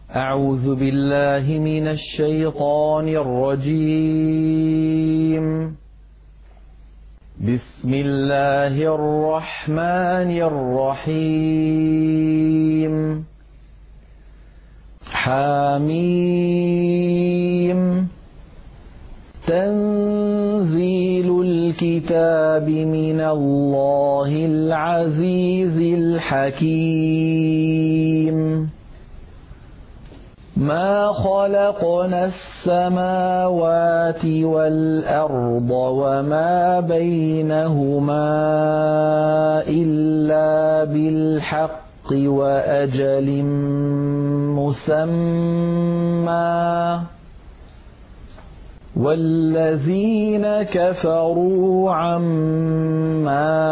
أعوذ بالله من الشيطان الرجيم. بسم الله الرحمن الرحيم. حميم. تنزيل الكتاب من الله العزيز الحكيم. ما خلقنا السماوات والأرض وما بينهما إلا بالحق وأجل مسمى، والذين كفروا عما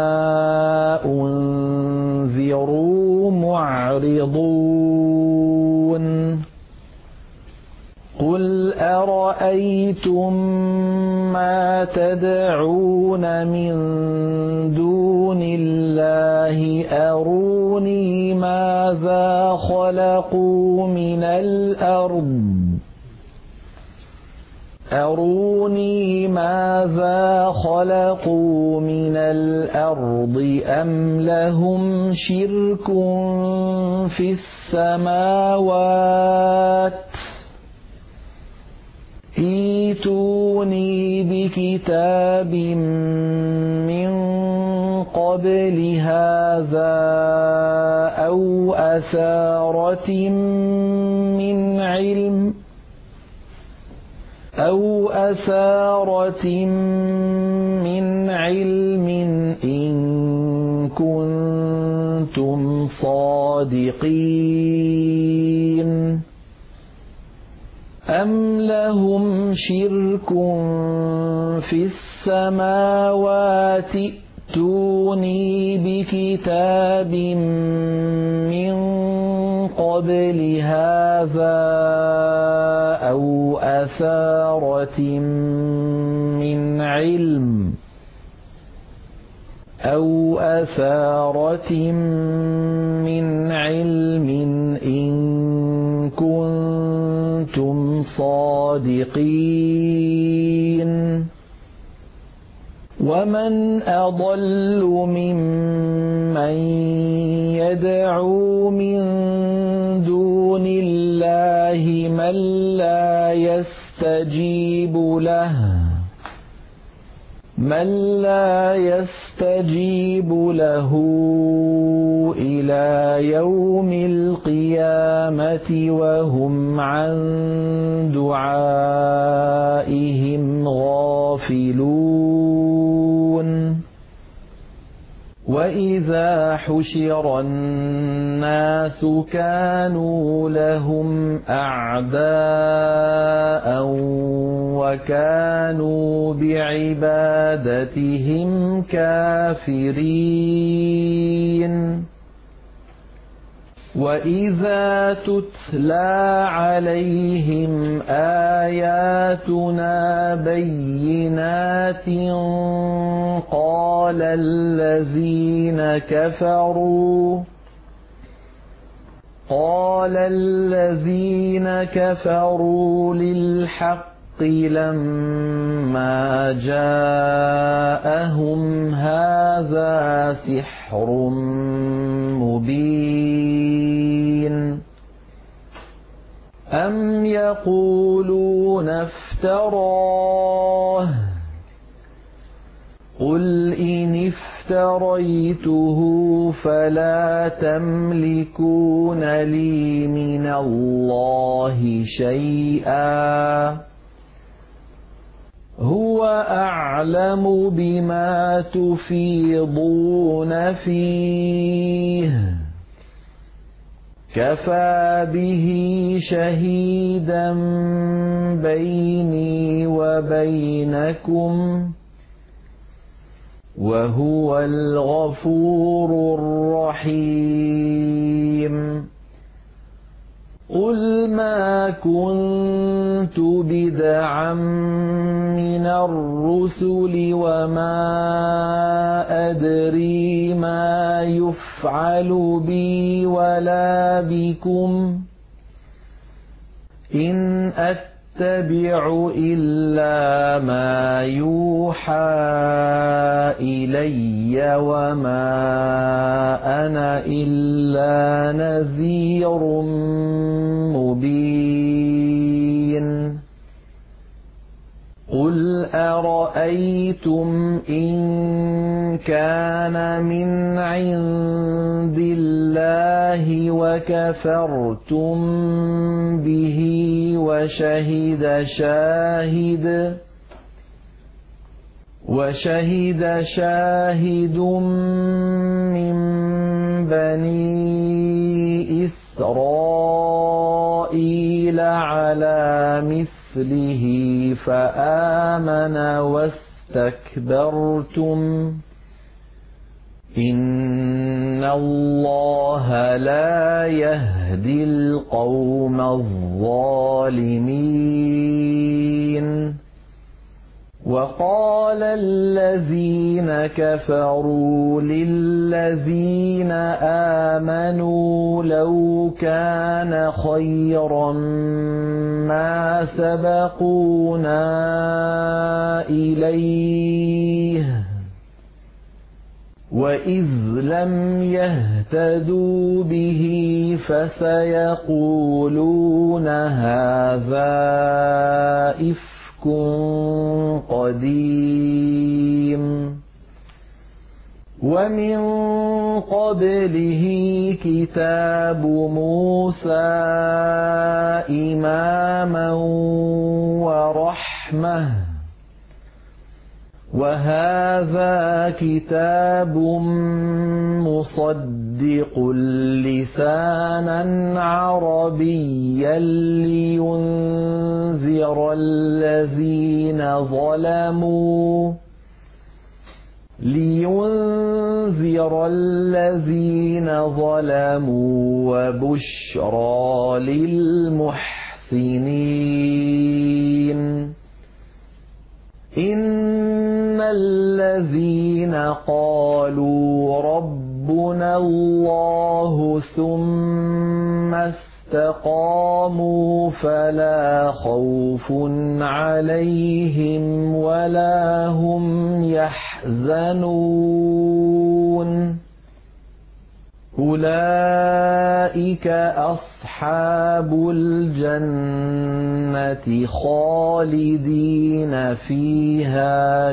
أنذروا معرضون. قل أرأيتم ما تدعون من دون الله أروني ماذا خلقوا من الأرض أم لهم شرك في السماوات. ائتوني بكتاب من قبل هذا أو أثارة من علم إن كنتم صادقين. أم لهم شرك في السماوات. ائتوني بكتاب من قبل هذا أو أثارة من علم إن كنتم صادقين. ومن أضل ممن يدعو من دون الله من لا يستجيب له إلى يوم القيامة وهم عن دعائهم غافلون. وإذا حشر الناس كانوا لهم أعداء وكانوا بعبادتهم كافرين. وإذا تتلى عليهم آياتنا بينات قال الذين كفروا للحق لما جاءهم هذا سحر مبين. أم يقولون افتراه. قل إن افتريته فلا تملكون لي من الله شيئا. هو أعلم بما تفيضون فيه. كفى به شهيدا بيني وبينكم وهو الغفور الرحيم. قل ما كنت بدعا من الرسل وما أدري ما يفعل بي ولا بكم إن أتبع إلا ما يوحى إلي وما أنا إلا نذير مبين قل أرأيتم إن كان من عند الله وكفرتم به وشهد شاهد من بني إسرائيل على مثله فآمن واستكبرتم إن الله لا يهدي القوم الظالمين وقال الذين كفروا للذين آمنوا لو كان خيرا ما سبقونا إليه وإذ لم يهتدوا به فسيقولون هذا إفك قديم ومن قبله كتاب موسى إماما ورحمة وهذا كتاب مصدق لسانا عربيا لينذر الذين ظلموا وبشرى للمحسنين إن الذين قالوا ربنا الله ثم استقاموا فلا خوف عليهم ولا هم يحزنون أولئك أصحاب الجنة خالدين فيها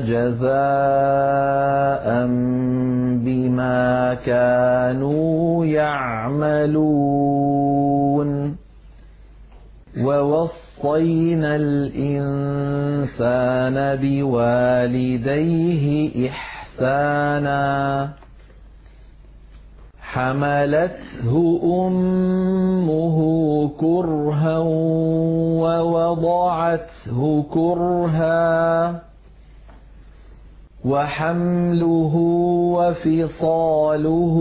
جزاء بما كانوا يعملون ووصينا الإنسان بوالديه إحسانا حملته أمه كرها ووضعته كرها وحمله وفصاله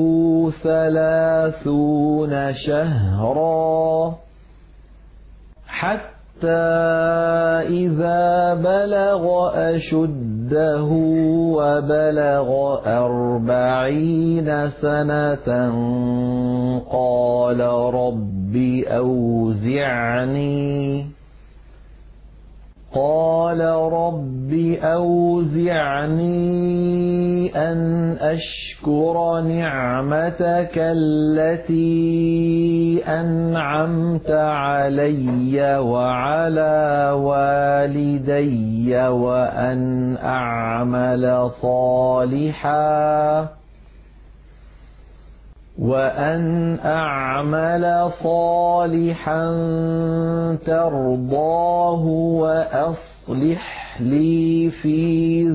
30 شهرا حتى إذا بلغ أشده وبلغ 40 سنة قال رب أوزعني أن أشكر نعمتك التي أنعمت علي وعلى والدي وأن أعمل صالحا ترضاه وأصلح لي في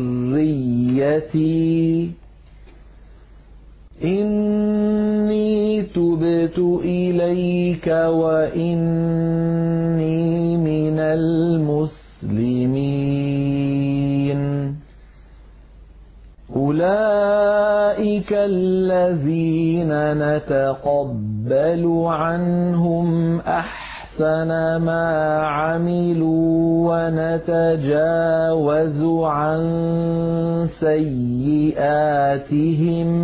ذريتي إني تبت إليك وإني من المسلمين أولئك الذين نتقبل عنهم أحسن ما عملوا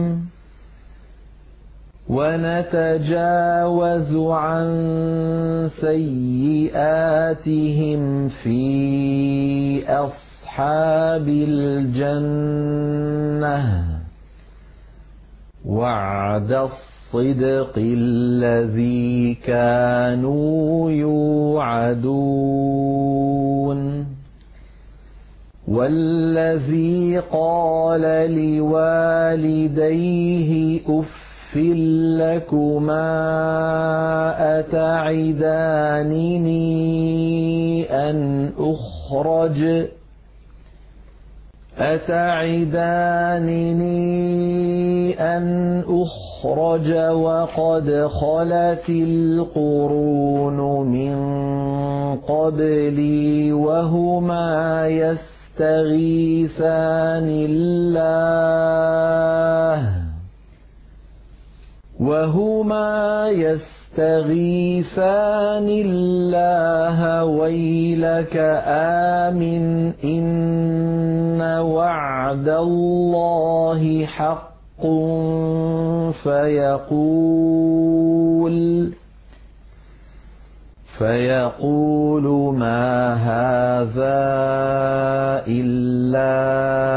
ونتجاوز عن سيئاتهم في أصحاب الجنة وعد الصدق الذي كانوا يوعدون والذي قال لوالديه أف لكما أتعدانني أن أخرج وقد خلت القرون من قبلي وهما يستغيثان الله ويلك آمن إن وعد الله حق فيقول ما هذا إلا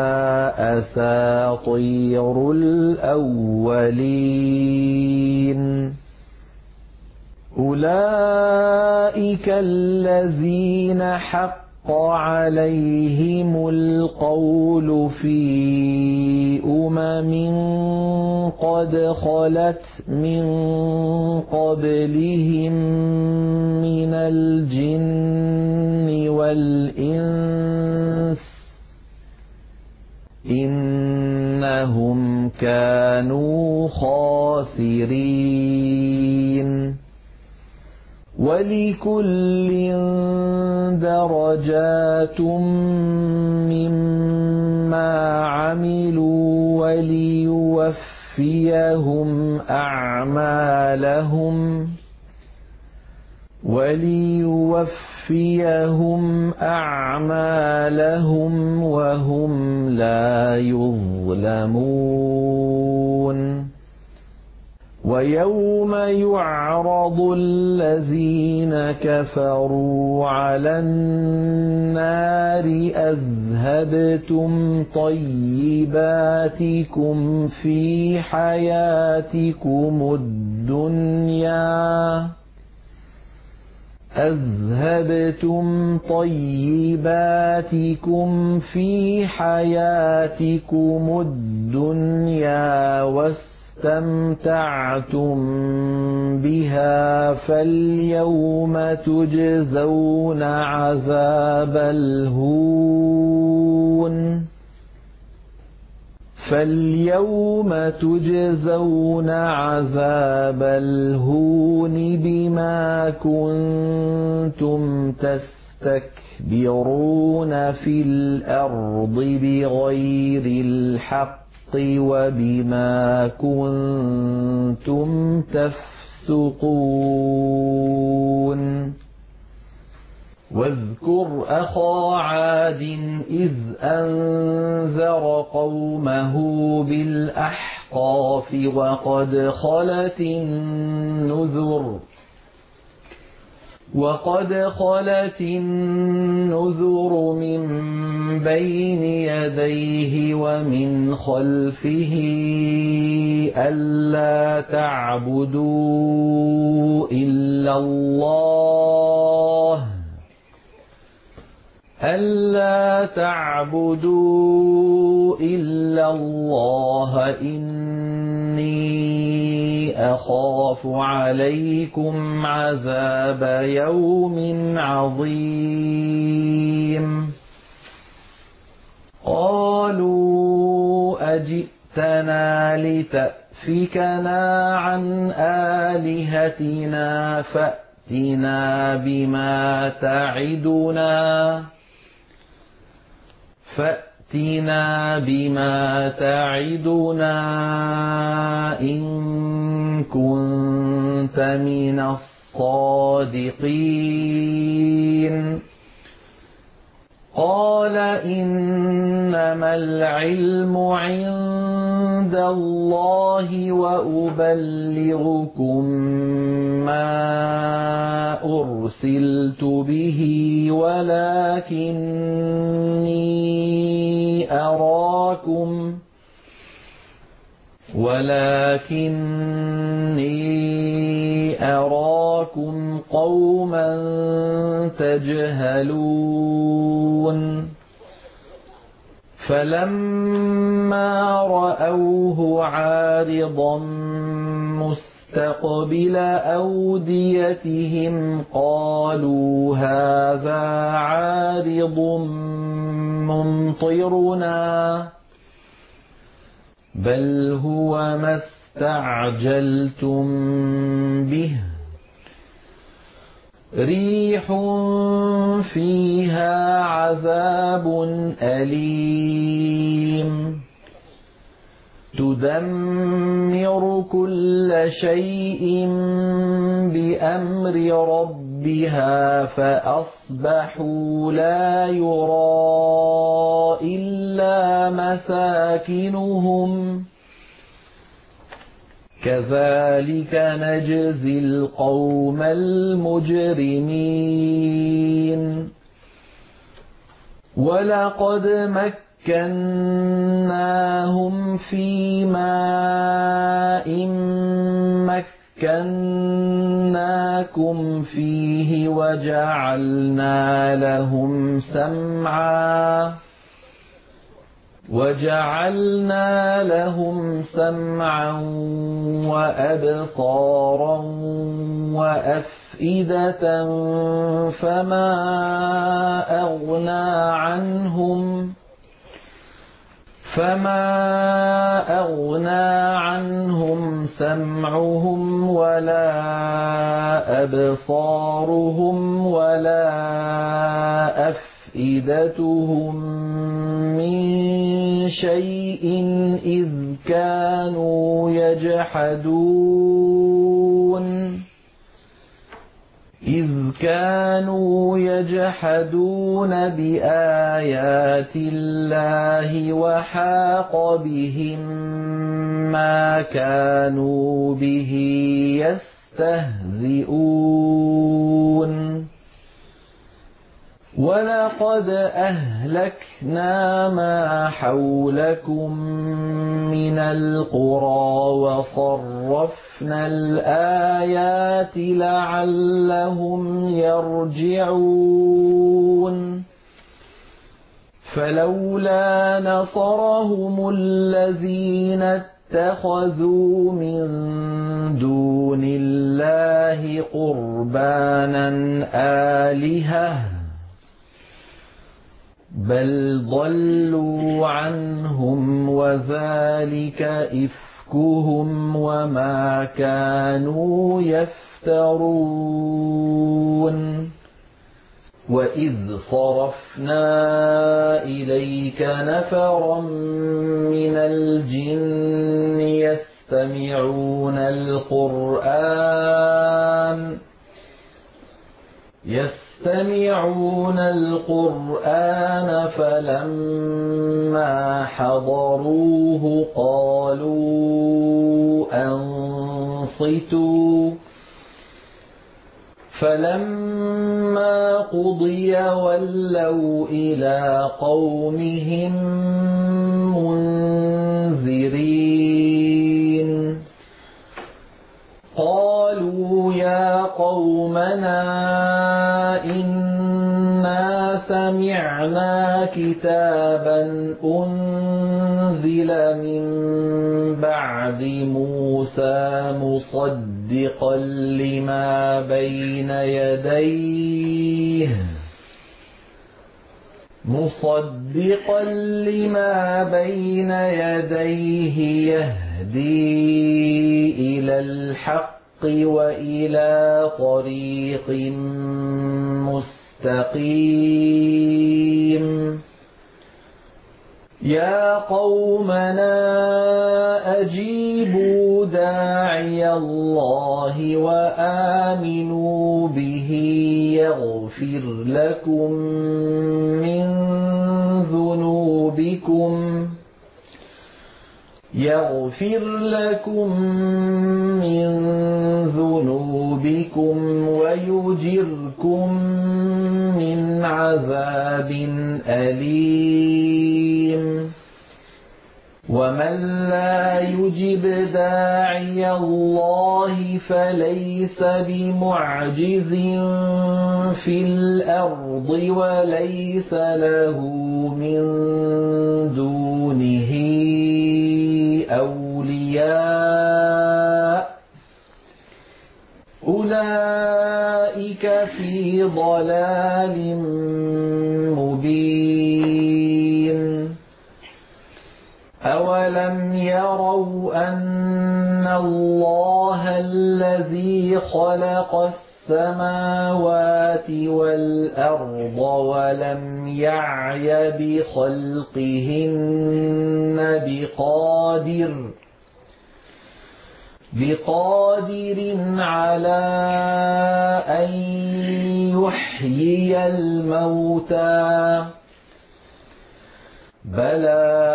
أساطير الأولين أولئك الذين حق عليهم القول في قد خلت من قبلهم من الجن والإنس إنهم كانوا خاسرين ولكل درجات مما عملوا وليوفيهم أعمالهم وهم لا يظلمون ويوم يعرض الذين كفروا على النار أذهبتم طيباتكم في حياتكم الدنيا واستمتعتم بها فاليوم تجزون عذاب الهون بما كنتم تستكبرون في الأرض بغير الحق وبما كنتم تفسقون واذكر أخا عاد إذ أنذر قومه بالأحقاف وقد خلت النذر من بين يديه ومن خلفه ألا تعبدوا إلا الله إني أخاف عليكم عذاب يوم عظيم قالوا أجئتنا لتأفكنا عن آلهتنا فأتنا بما تعدنا إن كنت من الصادقين قال إنما العلم عند الله وأبلغكم ما أرسلت به ولكني أراكم قوما تجهلون فلما رأوه عارضا مستقبل أوديتهم قالوا هذا عارض ممطرنا بل هو ما استعجلتم به ريح فيها عذاب أليم تدمر كل شيء بأمر ربها فأصبحوا لا يرى إلا مساكنهم كذلك نجزي القوم المجرمين ولقد مكناهم في ماء مكناكم فيه وجعلنا لهم سمعا وأبصارا وأفئدة فما أغنى عنهم سمعهم ولا أبصارهم ولا أفئدتهم من شيء إذ كانوا يجحدون بآيات الله وحاق بهم ما كانوا به يستهزئون ولقد أهلكنا ما حولكم من القرى وصرفنا الآيات لعلهم يرجعون فلولا نصرهم الذين اتخذوا من دون الله قربانا آلهة بل ضلوا عنهم وذلك إفكهم وما كانوا يفترون وإذ صرفنا إليك نفرا من الجن يستمعون القرآن فلما حضروه قالوا أنصتوا فلما قضي ولوا إلى قومهم منذرين قالوا يا قومنا إنا سمعنا كتابا أنزل من بعد موسى مصدقا لما بين يديه يهدي إلى الحق وإلى طريق مستقيم يا قومنا أجيبوا داعي الله وآمنوا به يغفر لكم من يغفر لكم من ذنوبكم ويجركم من عذاب أليم ومن لا يجب داعي الله فليس بمعجز في الأرض وليس له من دونه أولياء أولئك في ضلال مبين أولم يروا أن الله الذي خلق السماوات والأرض ولم يعي بخلقهن بقادر على أن يحيي الموتى بلى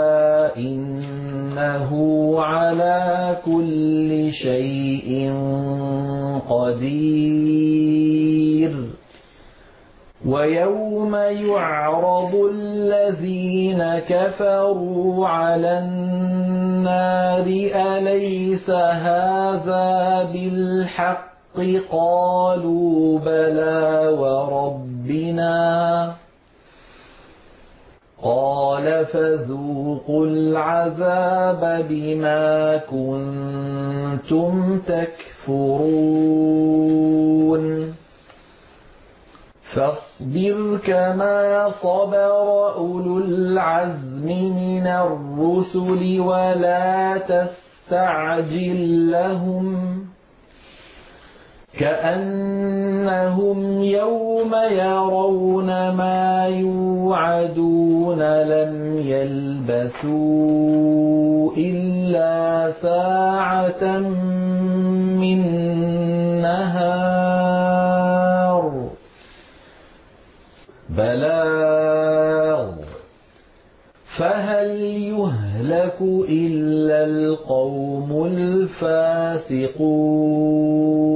إنه على كل شيء قدير ويوم يعرض الذين كفروا على النار أليس هذا بالحق قالوا بلى وربنا قال فذوقوا العذاب بما كنتم تكفرون فاصبر كما صبر أولو العزم من الرسل ولا تستعجل لهم كأنهم يوم يرون ما يوعدون لم يلبثوا إلا ساعة من نهار بلاغ فهل يهلك إلا القوم الفاسقون